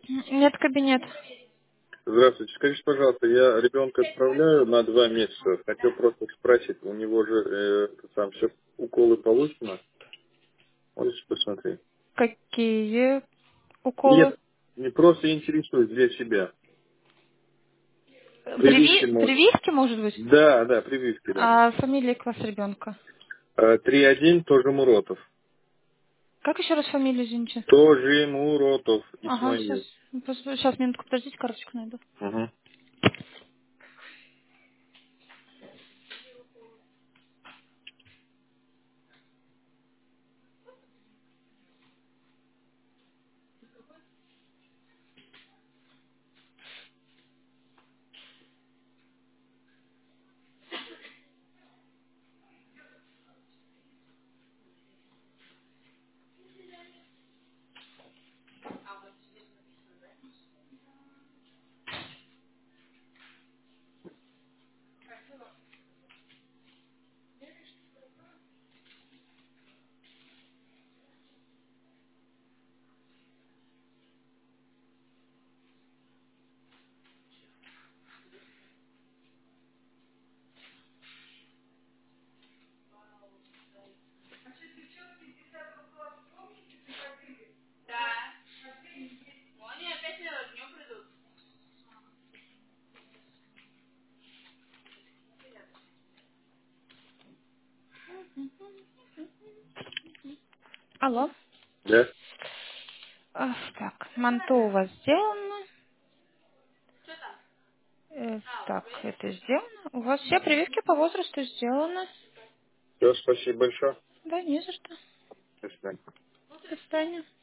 Нет, кабинет. Здравствуйте. Скажите, пожалуйста, я ребенка отправляю на 2 месяца. Хотел просто спросить, у него же там все уколы получено? Можете посмотреть? Какие уколы? Нет, не просто интересуюсь для себя. Прививки, может. Прививки, может быть? Да, да, прививки, да. А фамилия класс ребенка? 3-1 тоже Муротов. Как еще раз фамилию, извините? Тоже Муротов. Ага, Исмаил. сейчас, минутку, подождите, карточку найду. Угу. Алло. Да? Так, манто у вас сделано. Так, это сделано. У вас все прививки по возрасту сделаны. Все, спасибо большое. Да, не за что. До свидания. До свидания.